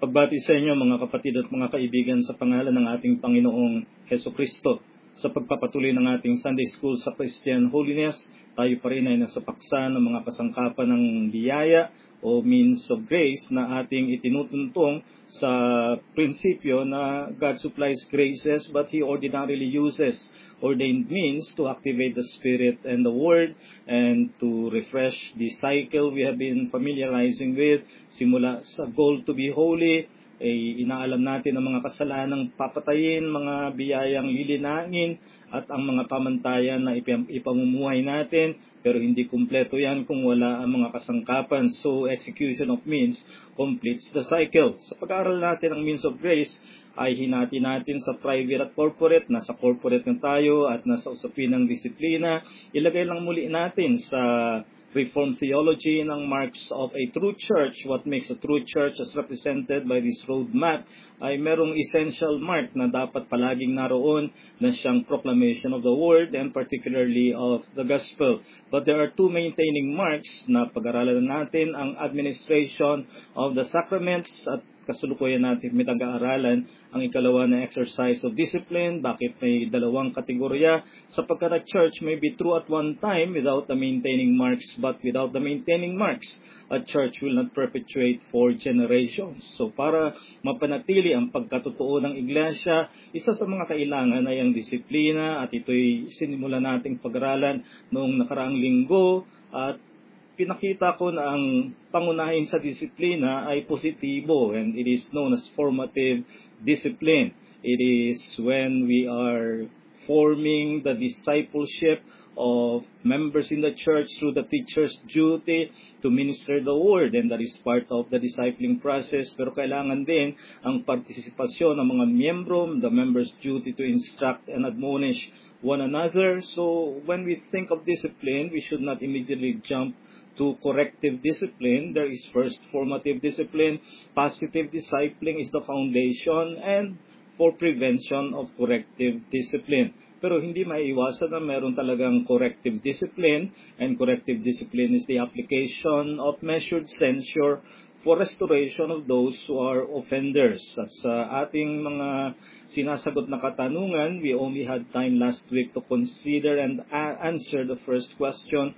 Pagbati sa inyo mga kapatid at mga kaibigan sa pangalan ng ating Panginoong Heso Kristo. Sa pagpapatuloy ng ating Sunday School sa Christian Holiness, tayo pa rin ay nasa paksa ng mga kasangkapan ng biyaya o means of grace na ating itinutuntong sa prinsipyo na God supplies graces but He ordinarily uses ordained means to activate the Spirit and the Word and to refresh the cycle we have been familiarizing with. Simula sa goal to be holy, inaalam natin ang mga kasalanang papatayin, mga biyayang lilinangin, at ang mga pamantayan na ipamumuhay natin. Pero hindi kumpleto yan kung wala ang mga kasangkapan. So, execution of means completes the cycle. Sa pag-aaral natin ang means of grace, ay hinati natin sa private at corporate. Nasa corporate na tayo at nasa usapin ng disiplina. Ilagay lang muli natin sa Reformed theology ng marks of a true church. What makes a true church as represented by this roadmap ay merong essential mark na dapat palaging naroon na siyang proclamation of the word and particularly of the gospel. But there are two maintaining marks na pag-aralan natin, ang administration of the sacraments at kasulukuyan natin may taga-aralan ang ikalawa na exercise of discipline. Bakit may dalawang kategorya? Sapagkat a church may be true at one time without the maintaining marks, but without the maintaining marks, a church will not perpetuate for generations. So para mapanatili ang pagkatotoo ng iglesia, isa sa mga kailangan ay ang disiplina, at ito'y sinimula nating pag-aralan noong nakaraang linggo, at pinakita ko na ang pangunahin sa disiplina ay positibo, and it is known as formative discipline. It is when we are forming the discipleship of members in the church through the teacher's duty to minister the word, and that is part of the discipling process. Pero kailangan din ang partisipasyon ng mga miyembro, the members' duty to instruct and admonish one another. So when we think of discipline, we should not immediately jump to corrective discipline. There is first formative discipline. Positive discipling is the foundation and for prevention of corrective discipline. Pero hindi maiiwasan na meron talagang corrective discipline, and corrective discipline is the application of measured censure for restoration of those who are offenders. At sa ating mga sinasagot na katanungan, we only had time last week to consider and answer the first question,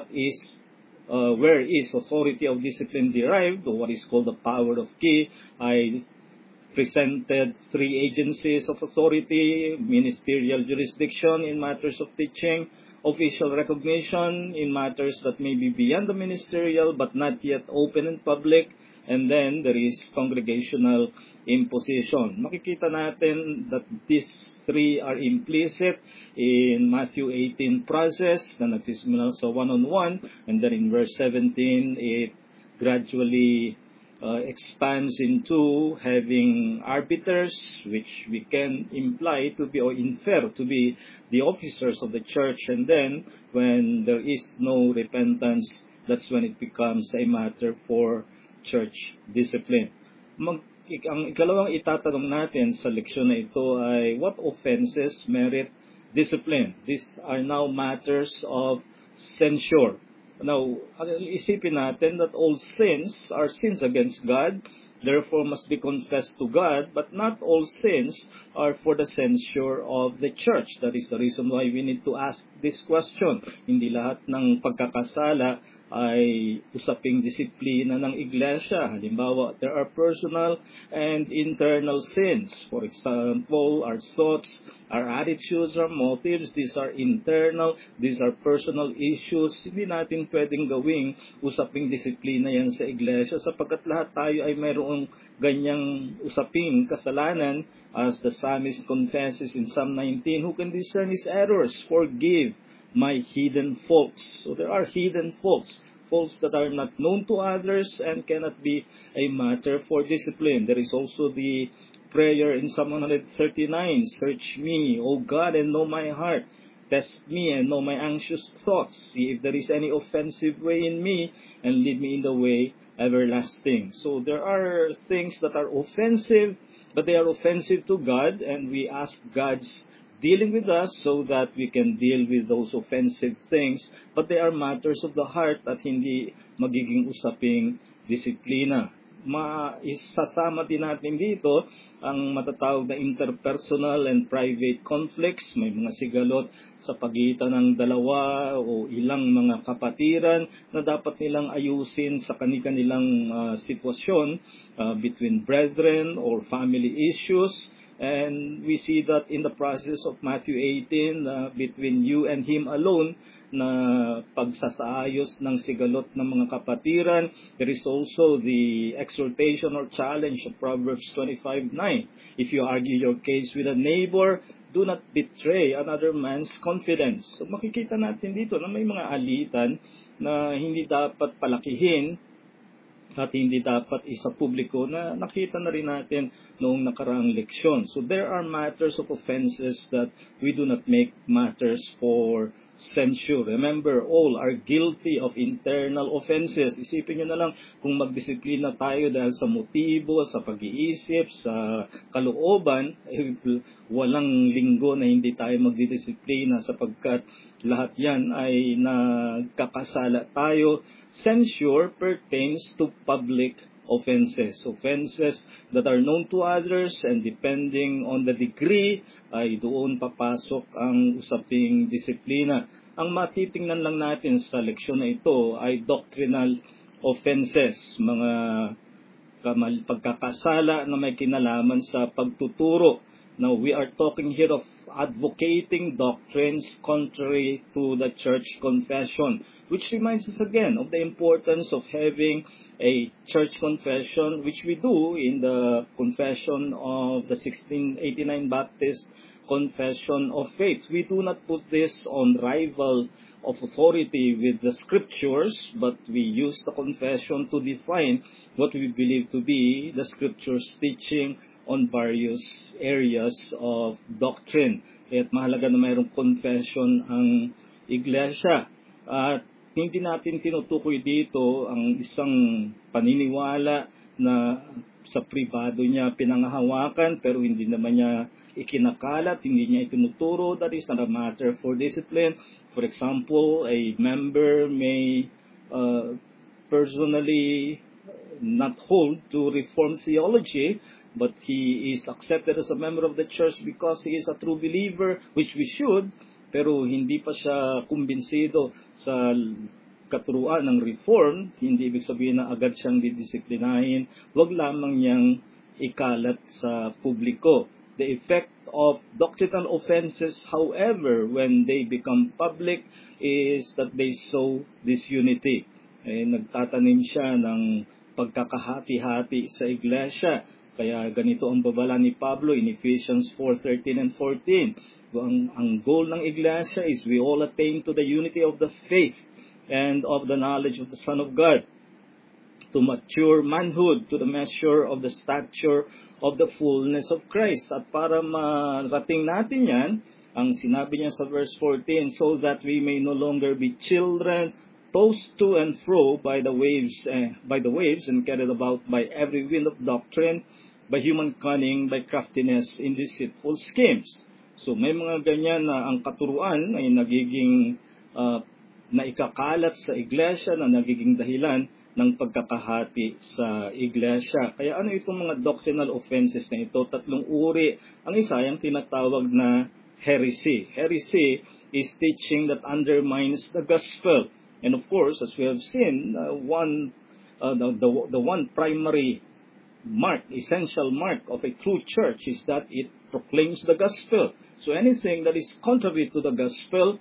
where is authority of discipline derived, or what is called the power of key. I presented three agencies of authority: ministerial jurisdiction in matters of teaching, official recognition in matters that may be beyond the ministerial but not yet open in public, and then there is congregational imposition. Makikita natin that these three are implicit in Matthew 18 process na nagsisimula sa one-on-one, and then in verse 17 it gradually expands into having arbiters, which we can imply to be or infer to be the officers of the church, and then when there is no repentance, that's when it becomes a matter for church discipline. Ang ikalawang itatanong natin sa leksyon na ito ay, what offenses merit discipline? These are now matters of censure. Now, isipin natin that all sins are sins against God, therefore must be confessed to God, but not all sins are for the censure of the church. That is the reason why we need to ask this question. Hindi lahat ng pagkakasala ay usaping disiplina ng iglesia. Halimbawa, there are personal and internal sins. For example, our thoughts, our attitudes, our motives, these are internal, these are personal issues. Hindi natin pwedeng gawing usaping disiplina yan sa iglesia, sapagkat lahat tayo ay mayroong ganyang usaping kasalanan. As the psalmist confesses in Psalm 19, who can discern his errors? Forgive my hidden faults. So there are hidden faults that are not known to others and cannot be a matter for discipline. There is also the prayer in Psalm 139, search me, O God, and know my heart. Test me and know my anxious thoughts. See if there is any offensive way in me, and lead me in the way everlasting. So there are things that are offensive, but they are offensive to God, and we ask God's dealing with us so that we can deal with those offensive things, but they are matters of the heart at hindi magiging usaping disiplina. isasama din natin dito ang matatawag na interpersonal and private conflicts. May mga sigalot sa pagitan ng dalawa o ilang mga kapatiran na dapat nilang ayusin sa kanilang sitwasyon between brethren or family issues. And we see that in the process of Matthew 18, between you and him alone, na pagsasaayos ng sigalot ng mga kapatiran. There is also the exhortation or challenge of Proverbs 25:9. If you argue your case with a neighbor, do not betray another man's confidence. So makikita natin dito na may mga alitan na hindi dapat palakihin at hindi dapat isa publiko na nakita na rin natin noong nakaraang leksyon. So there are matters of offenses that we do not make matters for censure. Remember, all are guilty of internal offenses. Isipin nyo na lang kung magdisiplina tayo dahil sa motibo, sa pag-iisip, sa kalooban, walang linggo na hindi tayo magdidisiplina sapagkat lahat yan ay nagkakasala tayo. Censure pertains to public offenses. Offenses that are known to others, and depending on the degree ay doon papasok ang usaping disiplina. Ang matitingnan lang natin sa leksyon na ito ay doctrinal offenses, mga pagkakasala na may kinalaman sa pagtuturo. Now, we are talking here of advocating doctrines contrary to the church confession, which reminds us again of the importance of having a church confession, which we do in the confession of the 1689 Baptist Confession of Faith. We do not put this on rival of authority with the scriptures, but we use the confession to define what we believe to be the scriptures' teaching on various areas of doctrine. Kaya't mahalaga na mayroong confession ang iglesia. At hindi natin tinutukoy dito ang isang paniniwala na sa pribado niya pinangahawakan pero hindi naman niya ikinakalat, hindi niya itinuturo. That is not a matter for discipline. For example, a member may personally not hold to Reformed theology, but he is accepted as a member of the church because he is a true believer, which we should, pero hindi pa siya kumbinsido sa katuruan ng Reform. Hindi ibig sabihin na agad siyang didisiplinahin. Huwag lamang niyang ikalat sa publiko. The effect of doctrinal offenses, however, when they become public, is that they sow disunity. Nagtatanim siya ng pagkakahati-hati sa iglesia. Kaya ganito ang babala ni Pablo in Ephesians 4:13 and 14. Ang goal ng iglesia is we all attain to the unity of the faith and of the knowledge of the Son of God, to mature manhood, to the measure of the stature of the fullness of Christ. At para marating natin yan, ang sinabi niya sa verse 14, so that we may no longer be children tossed to and fro by the waves and carried about by every wind of doctrine, by human cunning, by craftiness in deceitful schemes. So may mga ganyan na ang katuruan ay nagiging naikakalat sa iglesia, na nagiging dahilan ng pagkakahati sa iglesia. Kaya ano itong mga doctrinal offenses na ito? Tatlong uri. Ang isa ay ang tinatawag na heresy. Heresy is teaching that undermines the gospel. And of course, as we have seen, the one primary mark, essential mark of a true church is that it proclaims the gospel. So anything that is contrary to the gospel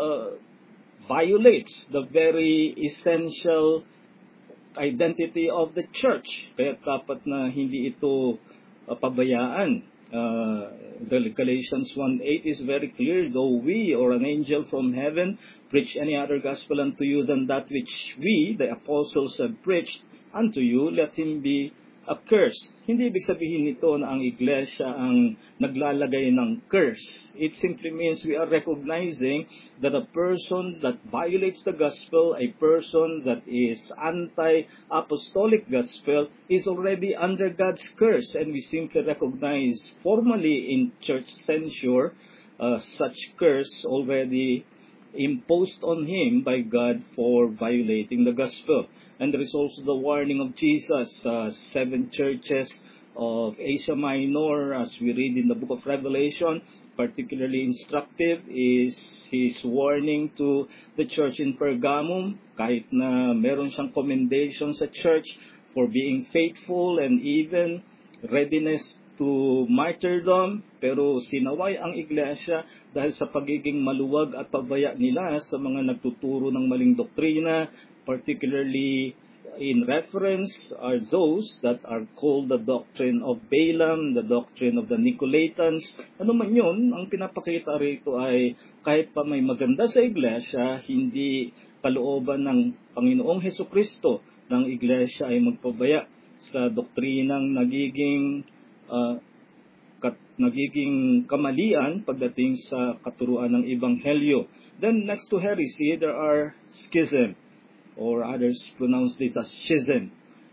violates the very essential identity of the church. Kaya dapat na hindi ito pabayaan. The Galatians 1:8 is very clear, though we or an angel from heaven preach any other gospel unto you than that which we, the apostles, have preached unto you, let him be accursed. Hindi ibig sabihin nito na ang iglesia ang naglalagay ng curse. It simply means we are recognizing that a person that violates the gospel, a person that is anti-apostolic gospel, is already under God's curse. And we simply recognize formally in church censure such curse already imposed on him by God for violating the gospel. And there is also the warning of Jesus, 7 churches of Asia Minor, as we read in the book of Revelation. Particularly instructive is his warning to the church in Pergamum, kahit na meron siyang commendation sa church for being faithful and even readiness to martyrdom, pero sinaway ang iglesia dahil sa pagiging maluwag at pabaya nila sa mga nagtuturo ng maling doktrina, particularly in reference are those that are called the doctrine of Balaam, the doctrine of the Nicolaitans. Ano man yun, ang pinapakita rito ay kahit pa may maganda sa iglesia, hindi kalooban ng Panginoong Hesukristo ng iglesia ay magpabaya sa doktrinang nagiging kamalian pagdating sa katuruan ng Ebanghelyo. Then next to heresy, there are schism, or others pronounce this as schism.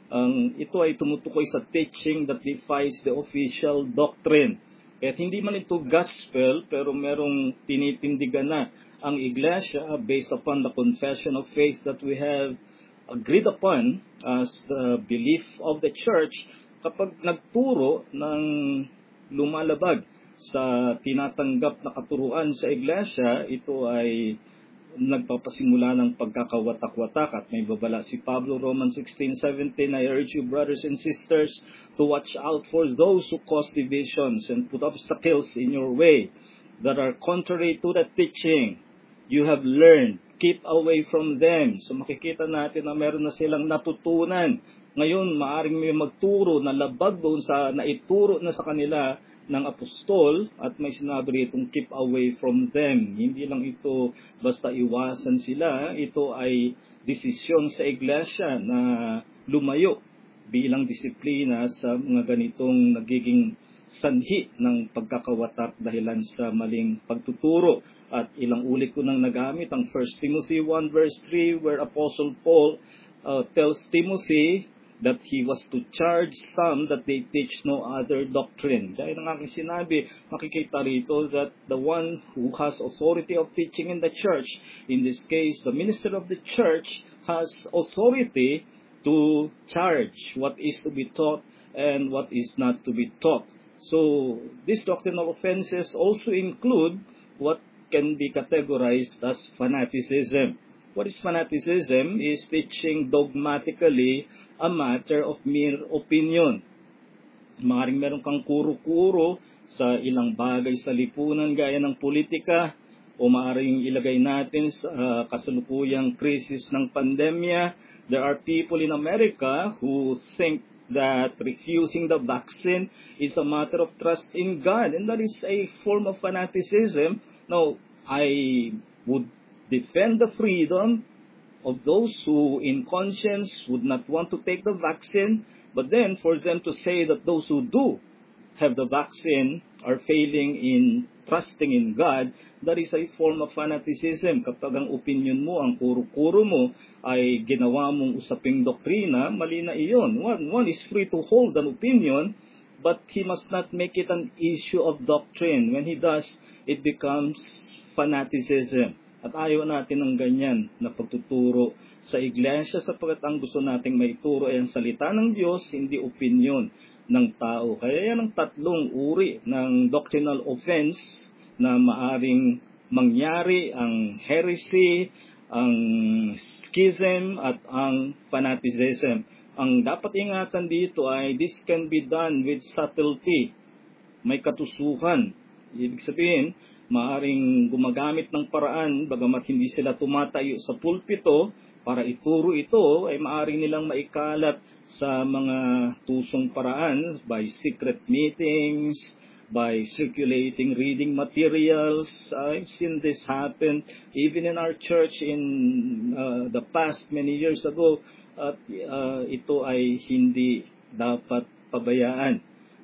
Ito ay tumutukoy sa teaching that defies the official doctrine. Kaya hindi man ito gospel, pero merong tinitindigan na ang iglesia based upon the confession of faith that we have agreed upon as the belief of the church. Kapag nagturo ng lumalabag sa tinatanggap na katuruan sa iglesia, ito ay nagpapasimula ng pagkakawatak-watak. At may babala si Pablo, Romans 16:17, I urge you, brothers and sisters, to watch out for those who cause divisions and put obstacles in your way that are contrary to the teaching you have learned. Keep away from them. So makikita natin na meron na silang natutunan. Ngayon, maaring may magturo na labag doon sa naituro na sa kanila ng apostol, at may sinabi itong keep away from them. Hindi lang ito basta iwasan sila, ito ay desisyon sa iglesia na lumayo bilang disiplina sa mga ganitong nagiging sanhi ng pagkakawatak dahilan sa maling pagtuturo. At ilang ulit ko nang nagamit ang 1 Timothy 1 verse 3 where Apostle Paul tells Timothy that he was to charge some that they teach no other doctrine. Dahil ang aking sinabi, makikita rito that the one who has authority of teaching in the church, in this case, the minister of the church, has authority to charge what is to be taught and what is not to be taught. So, these doctrinal offenses also include what can be categorized as fanaticism. What is fanaticism? Is teaching dogmatically a matter of mere opinion. Maaaring meron kang kuro-kuro sa ilang bagay sa lipunan gaya ng politika, o maaaring ilagay natin sa kasalukuyang krisis ng pandemya. There are people in America who think that refusing the vaccine is a matter of trust in God, and that is a form of fanaticism. Now, I would defend the freedom of those who in conscience would not want to take the vaccine, but then for them to say that those who do have the vaccine are failing in trusting in God, that is a form of fanaticism. Kapag ang opinion mo, ang kuro-kuro mo ay ginawa mong usaping doktrina, mali na iyon. One is free to hold an opinion, but he must not make it an issue of doctrine. When he does, it becomes fanaticism. At ayaw natin ng ganyan na pagtuturo sa iglesia, sapagkat ang gusto nating maituro ay ang salita ng Diyos, hindi opinion ng tao. Kaya yan ang tatlong uri ng doctrinal offense na maaring mangyari: ang heresy, ang schism, at ang fanaticism. Ang dapat ingatan dito ay this can be done with subtlety. May katusuhan. Ibig sabihin, maaring gumagamit ng paraan, bagamat hindi sila tumatayo sa pulpito para ituro ito, ay maaring nilang maikalat sa mga tusong paraan by secret meetings, by circulating reading materials. I've seen this happen even in our church in the past many years ago. At ito ay hindi dapat pabayaan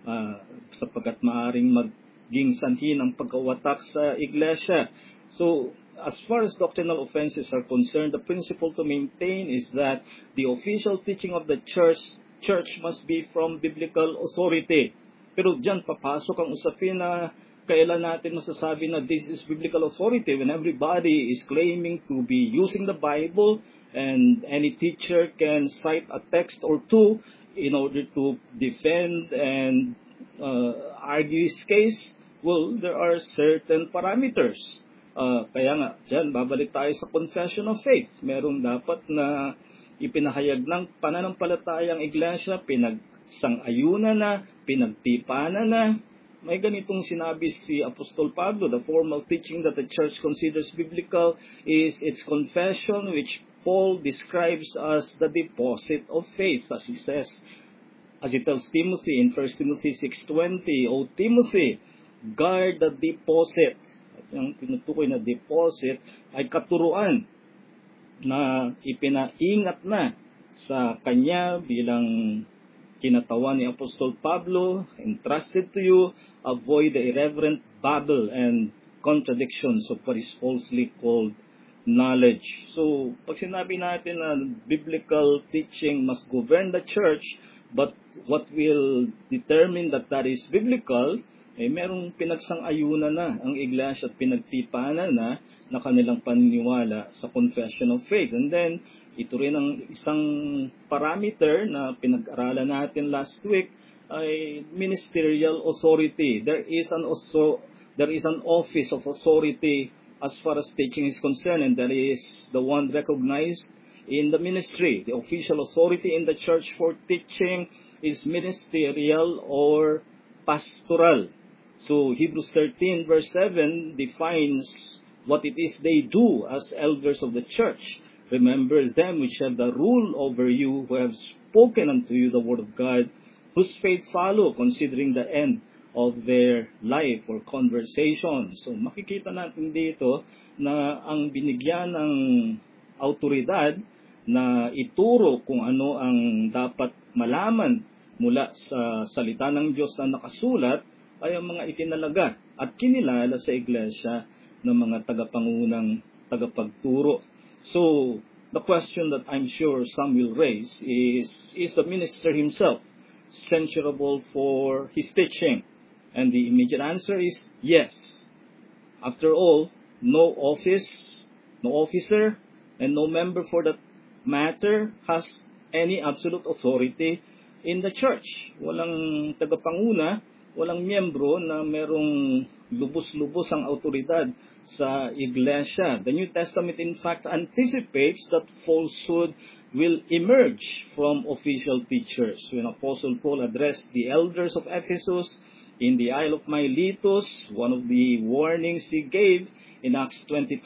sapagkat maaring maging sanhi ng pagkawatak sa iglesia. So, as far as doctrinal offenses are concerned, the principle to maintain is that the official teaching of the church must be from biblical authority. Pero diyan papasok ang usapin na kailan natin masasabi na this is biblical authority when everybody is claiming to be using the Bible and any teacher can cite a text or two in order to defend and argue his case? Well, there are certain parameters. Kaya nga, dyan, babalik tayo sa confession of faith. Merong dapat na ipinahayag ng pananampalatayang iglesia, pinagsang-ayunan na, pinagtipanan na. May ganitong sinabi si Apostol Pablo, the formal teaching that the church considers biblical is its confession, which Paul describes as the deposit of faith, as he says, as he tells Timothy in 1 Timothy 6:20, O Timothy, guard the deposit. At yung tinutukoy na deposit ay katuruan na ipinaingat na sa kanya bilang kinatawan ni Apostol Pablo, entrusted to you, avoid the irreverent babble and contradictions of what is falsely called knowledge. So, pag sinabi natin na biblical teaching must govern the church, but what will determine that that is biblical, merong pinagsang-ayunan na ang iglesia at pinagtipanan na kanilang paniniwala sa confession of faith. And then, ito rin ang isang parameter na pinag-aralan natin last week ay ministerial authority. There is an office of authority as far as teaching is concerned, and that is the one recognized in the ministry. The official authority in the church for teaching is ministerial or pastoral. So Hebrews 13 verse 7 defines what it is they do as elders of the church. Remember them which have the rule over you, who have spoken unto you the word of God, whose faith follow, considering the end of their life or conversation. So makikita natin dito na ang binigyan ng autoridad na ituro kung ano ang dapat malaman mula sa salita ng Diyos na nakasulat ay ang mga itinalaga at kinilala sa iglesia ng mga tagapangunang tagapagturo. So, the question that I'm sure some will raise is the minister himself censurable for his teaching? And the immediate answer is yes. After all, no office, no officer, and no member for that matter has any absolute authority in the church. Walang tagapanguna, walang miyembro na merong lubos-lubos ang autoridad sa iglesia. The New Testament in fact anticipates that falsehood will emerge from official teachers. When Apostle Paul addressed the elders of Ephesus in the Isle of Miletus, one of the warnings he gave in Acts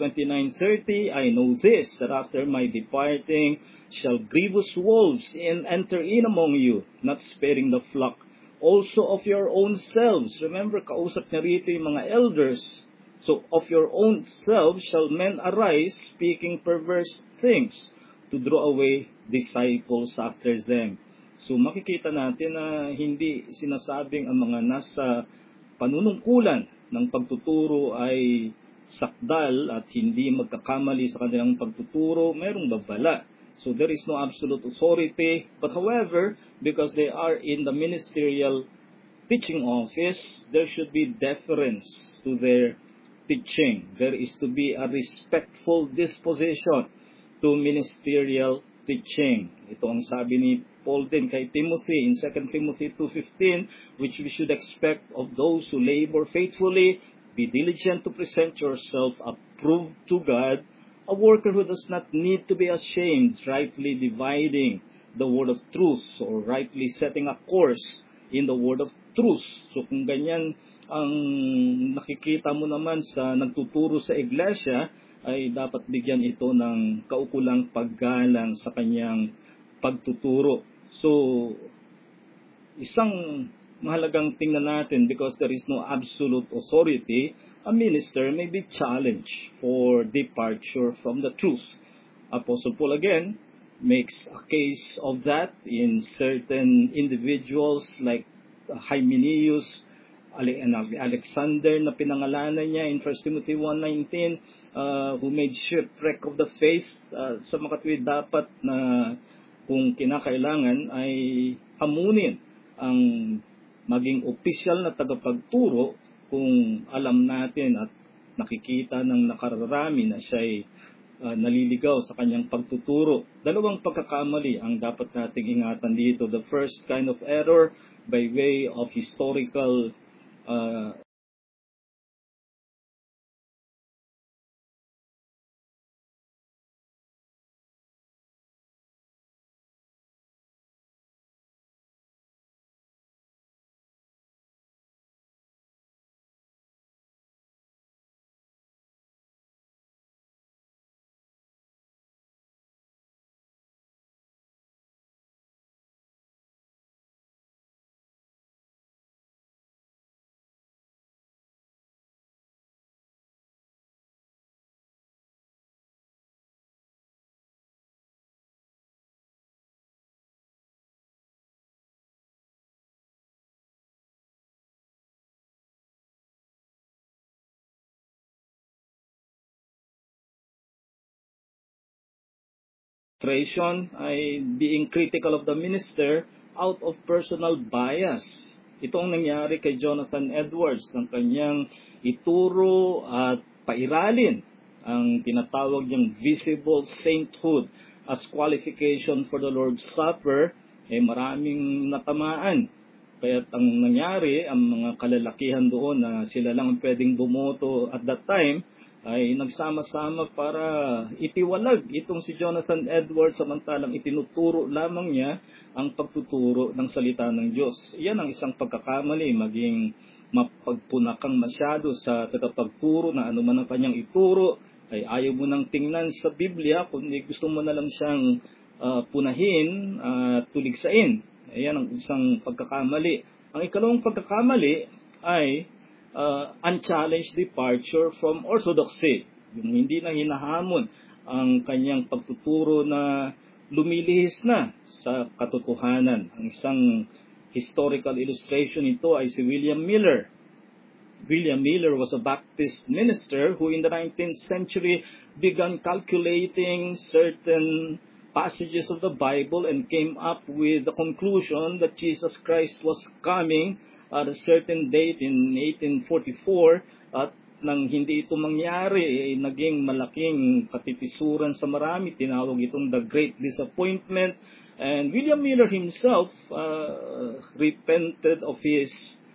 20:29-30, I know this, that after my departing shall grievous wolves enter in among you, not sparing the flock also of your own selves. Remember, kausap niya rito yung mga elders. So, of your own selves shall men arise, speaking perverse things, to draw away disciples after them. So, makikita natin na hindi sinasabing ang mga nasa panunungkulan ng pagtuturo ay sakdal at hindi magkakamali sa kanilang pagtuturo, merong babala. So there is no absolute authority. But however, because they are in the ministerial teaching office, there should be deference to their teaching. There is to be a respectful disposition to ministerial teaching. Ito ang sabi ni Paul din kay Timothy in 2 Timothy 2:15, which we should expect of those who labor faithfully. Be diligent to present yourself approved to God, a worker who does not need to be ashamed, rightly dividing the word of truth or rightly setting a course in the word of truth. So kung ganyan ang nakikita mo naman sa nagtuturo sa iglesia, ay dapat bigyan ito ng kaukulang paggalang sa kanyang pagtuturo. So isang mahalagang tingnan natin, because there is no absolute authority, a minister may be challenged for departure from the truth. Apostle Paul again makes a case of that in certain individuals like Hymenaeus, Alexander na pinangalanan niya in 1 Timothy 1:19, who made shipwreck of the faith. Sa makatwid dapat na kung kinakailangan ay hamunin ang maging opisyal na tagapagturo kung alam natin at nakikita ng nakararami na siya'y naliligaw sa kanyang pagtuturo. Dalawang pagkakamali ang dapat nating ingatan dito. The first kind of error by way of historical ay being critical of the minister out of personal bias. Ito ang nangyari kay Jonathan Edwards, ng kanyang ituro at pairalin ang tinatawag niyang visible sainthood as qualification for the Lord's Supper, maraming natamaan. Kaya ang nangyari, ang mga kalalakihan doon na sila lang ang pwedeng bumoto at that time, ay nagsama-sama para itiwalag itong si Jonathan Edwards, samantalang itinuturo lamang niya ang pagtuturo ng salita ng Diyos. Iyan ang isang pagkakamali, maging mapagpunakang masyado sa tagapagturo na anuman ang kanyang ituro, ay ayaw mo nang tingnan sa Biblia, kundi gusto mo na lang siyang punahin at tuligsain. Ayan ang isang pagkakamali. Ang ikalawang pagkakamali ay unchallenged departure from orthodoxy. Yung hindi na hinahamon ang kanyang pagtuturo na lumilihis na sa katotohanan. Ang isang historical illustration nito ay si William Miller. William Miller was a Baptist minister who in the 19th century began calculating certain passages of the Bible and came up with the conclusion that Jesus Christ was coming at a certain date in 1844, at nang hindi ito mangyari, ay naging malaking katitisuran sa marami. Tinawag itong the Great Disappointment. And William Miller himself repented of his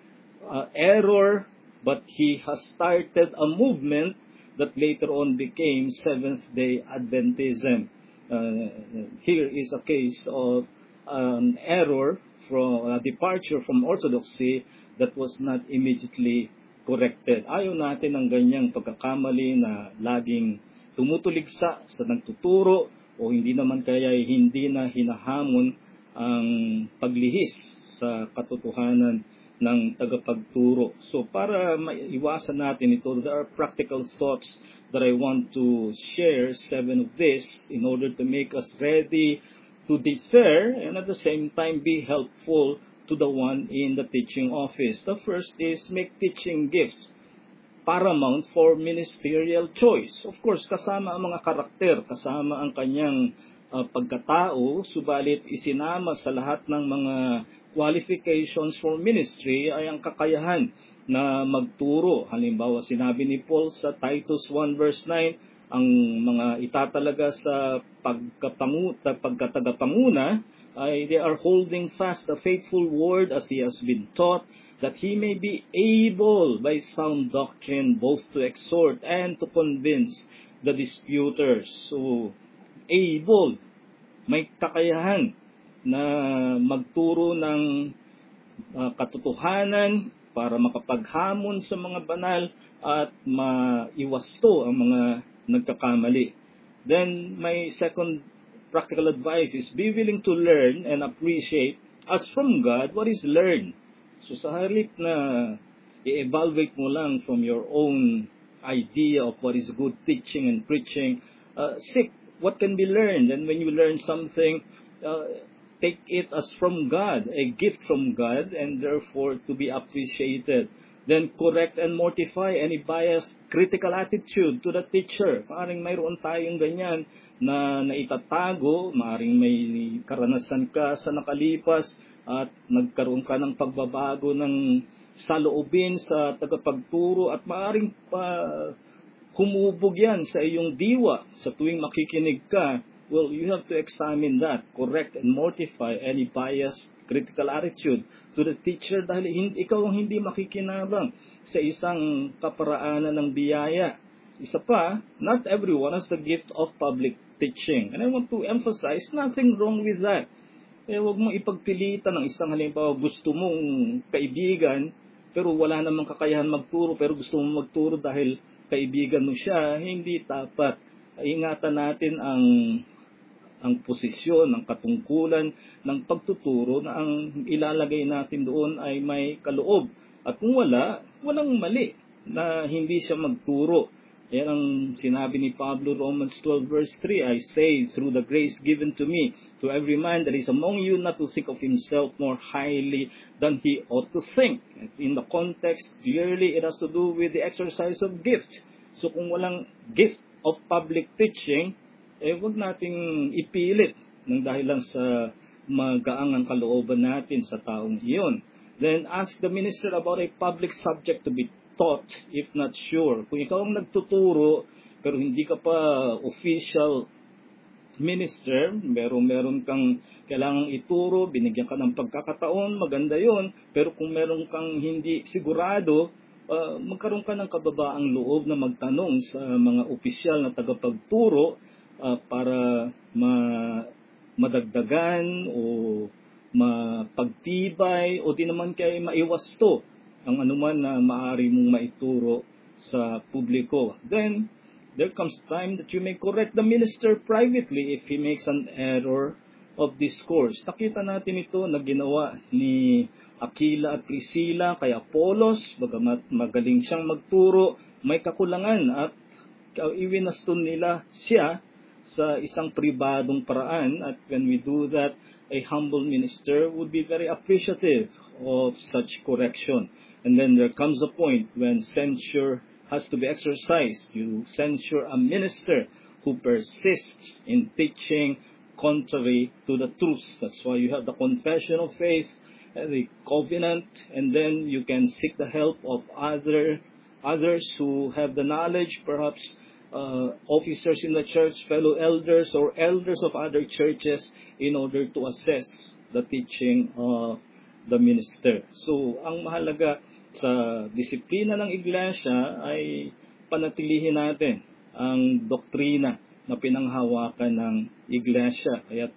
error, but he has started a movement that later on became Seventh-day Adventism. Here is a case of an error from departure from orthodoxy that was not immediately corrected. Ayaw natin ng ganyang pagkakamali na laging tumutuligsa sa nagtuturo o hindi naman kaya hindi na hinahamon ang paglihis sa katotohanan ng tagapagturo. So para maiwasan natin ito, there are practical thoughts that I want to share, 7 of this, in order to make us ready to defer and at the same time be helpful to the one in the teaching office. The first is make teaching gifts paramount for ministerial choice. Of course, kasama ang mga karakter, kasama ang kanyang pagkatao, subalit isinama sa lahat ng mga qualifications for ministry ay ang kakayahan na magturo. Halimbawa, sinabi ni Paul sa Titus 1 verse 9, ang mga itatalaga sa pagkatagapanguna ay they are holding fast the faithful word as he has been taught, that he may be able by sound doctrine both to exhort and to convince the disputers. So, able, may kakayahan na magturo ng katotohanan para makapaghamon sa mga banal at maiwasto ang mga nagkakamali. Then, my second practical advice is be willing to learn and appreciate as from God what is learned. So sa halip na i-evaluate mo lang from your own idea of what is good teaching and preaching, seek what can be learned. And when you learn something, take it as from God, a gift from God, and therefore to be appreciated. Then correct and mortify any biased, critical attitude to the teacher. Maaring mayroon tayong ganyan na naitatago, maaring may karanasan ka sa nakalipas at nagkaroon ka ng pagbabago ng saloobin sa tagapagturo at maaaring humubog yan sa iyong diwa sa tuwing makikinig ka. Well, you have to examine that, correct and mortify any bias, critical attitude to the teacher dahil ikaw ang hindi makikinabang sa isang kaparaanan ng biyaya. Isa pa, not everyone has the gift of public teaching. And I want to emphasize, nothing wrong with that. Huwag mong ipagpilitan ng isang halimbawa gusto mong kaibigan, pero wala namang kakayahan magturo, pero gusto mong magturo dahil kaibigan mo siya, hindi dapat. Ingatan natin ang posisyon, ang katungkulan ng pagtuturo na ang ilalagay natin doon ay may kaloob. At kung walang mali na hindi siya magturo. Yan ang sinabi ni Pablo, Romans 12 verse 3, I say, through the grace given to me, to every man that is among you not to think of himself more highly than he ought to think. And in the context, clearly it has to do with the exercise of gifts. So kung walang gift of public teaching, wag nating ipilit ng dahilan sa magaang ang kalooban natin sa taong iyon. Then ask the minister about a public subject to be taught if not sure. Kung ikaw ang nagtuturo pero hindi ka pa official minister, meron kang kailangang ituro, binigyan ka ng pagkakataon, maganda yon. Pero kung meron kang hindi sigurado, magkaroon ka ng kababaang loob na magtanong sa mga opisyal na tagapagturo para madagdagan o mapagtibay o di naman kaya maiwasto ang anuman na maaari mong maituro sa publiko. Then, there comes time that you may correct the minister privately if he makes an error of discourse. Nakita natin ito na ginawa ni Aquila at Priscilla kay Apollos, bagamat magaling siyang magturo, may kakulangan at iwinaston nila siya sa isang pribadong paraan. At when we do that, a humble minister would be very appreciative of such correction. And then there comes a point when censure has to be exercised. You censure a minister who persists in teaching contrary to the truth. That's why you have the confession of faith, the covenant, and then you can seek the help of others who have the knowledge, perhaps officers in the church, fellow elders, or elders of other churches in order to assess the teaching of the minister. So, ang mahalaga sa disiplina ng iglesia ay panatilihin natin ang doktrina na pinanghawakan ng iglesia. Kaya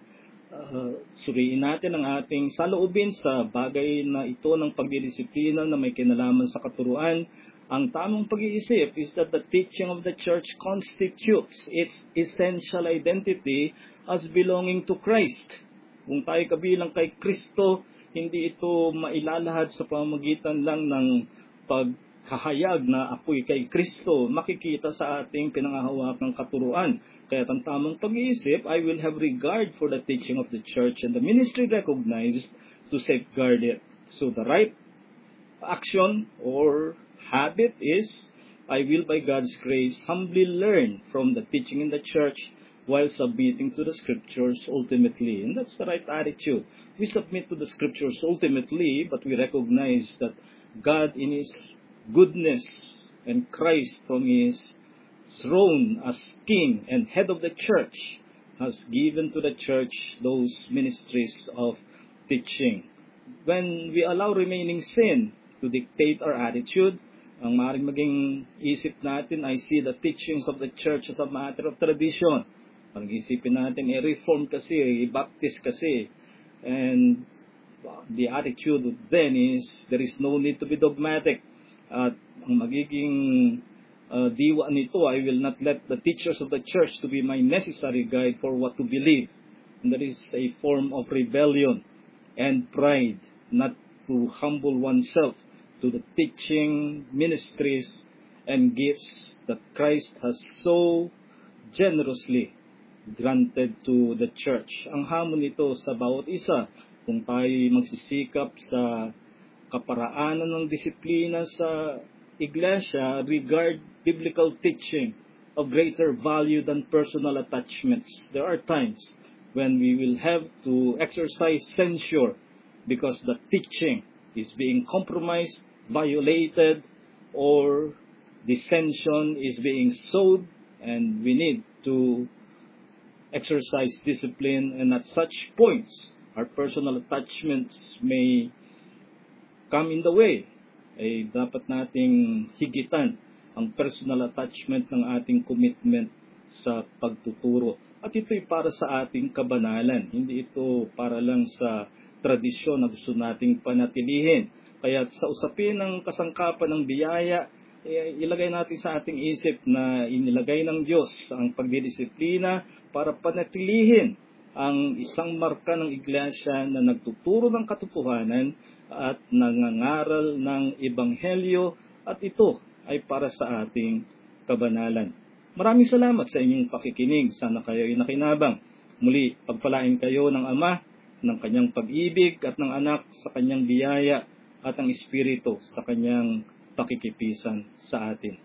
suriin natin ang ating saloobin sa bagay na ito ng pagdidisiplina na may kinalaman sa katuruan. Ang tamang pag-iisip is that the teaching of the church constitutes its essential identity as belonging to Christ. Kung tayo kabilang kay Kristo, hindi ito mailalahad sa pamamagitan lang ng pagkahayag na ako'y kay Kristo, makikita sa ating pinangahawakang katuruan. Kaya ang tamang pag-iisip, I will have regard for the teaching of the church and the ministry recognized to safeguard it. So the right action or habit is, I will by God's grace humbly learn from the teaching in the church while submitting to the scriptures ultimately. And that's the right attitude. We submit to the scriptures ultimately, but we recognize that God in His goodness and Christ from His throne as King and head of the church has given to the church those ministries of teaching. When we allow remaining sin to dictate our attitude, ang maaaring maging isip natin, I see the teachings of the church as a matter of tradition. Parang isipin natin, reform kasi, baptist kasi. And the attitude then is, there is no need to be dogmatic. At ang magiging diwa nito, I will not let the teachers of the church to be my necessary guide for what to believe. And that is a form of rebellion and pride, not to humble oneself to the teaching, ministries, and gifts that Christ has so generously granted to the church. Ang hamon nito sa bawat isa, kung tayo magsisikap sa kaparaanan ng disiplina sa iglesia, regard biblical teaching of greater value than personal attachments. There are times when we will have to exercise censure because the teaching is being compromised violated or dissension is being sowed, and we need to exercise discipline, and at such points, our personal attachments may come in the way. Ay dapat nating higitan ang personal attachment ng ating commitment sa pagtuturo. At ito'y para sa ating kabanalan. Hindi ito para lang sa tradisyon na gusto nating panatilihin. Kaya sa usapin ng kasangkapan ng biyaya, ilagay natin sa ating isip na inilagay ng Diyos ang pagdidisiplina para panatilihin ang isang marka ng iglesia na nagtuturo ng katotohanan at nangangaral ng ebanghelyo, at ito ay para sa ating kabanalan. Maraming salamat sa inyong pakikinig. Sana kayo ay nakinabang. Muli, pagpalain kayo ng Ama, ng kanyang pag-ibig, at ng Anak sa kanyang biyaya, at ang Espiritu sa kanyang pakikipisan sa atin.